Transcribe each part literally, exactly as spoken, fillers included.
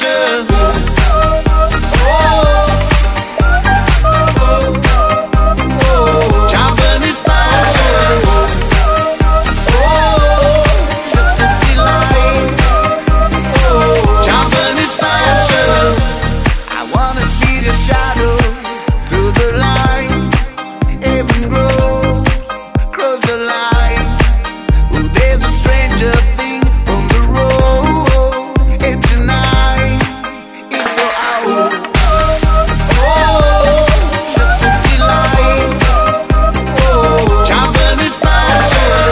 fashion. Javanese fashion. Just a delight. Javanese fashion. I wanna feel your shadow through the line. Even grow, cross the line. Oh, there's a stranger thing on the road, and tonight it's your hour. Oh, just a delight. Oh, Javanese fashion.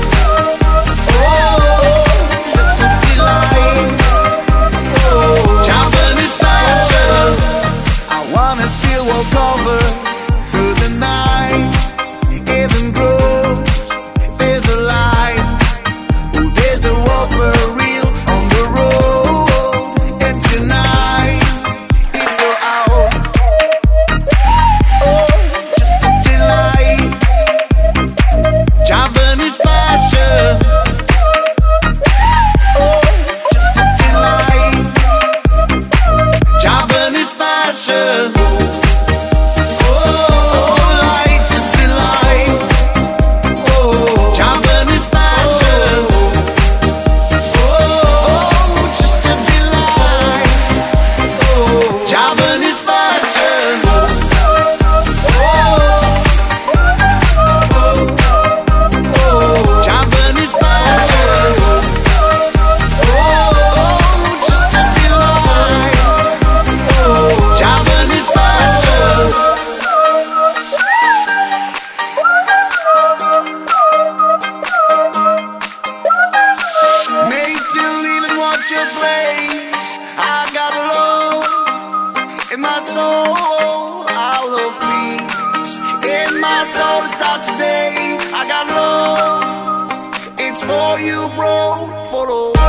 Oh, just a delight. Oh, Javanese fashion. I wanna still walk over through the night. Even grows, there's a light. Oh, there's a whopper reel on the road, and tonight it's your hour. Oh, just a delight. Javanese fashion. Oh, just a delight. Javanese fashion. Oh, light, just delight. Oh, Javanese fashion. Oh, just a delight. Oh, Javanese fashion. Oh, oh, Javanese fashion. Oh, just a delight. Oh, Javanese fashion. Made to leave and watch your place. I got love in my soul. I love peace in my soul to start today. I got love. It's for you, bro. Follow.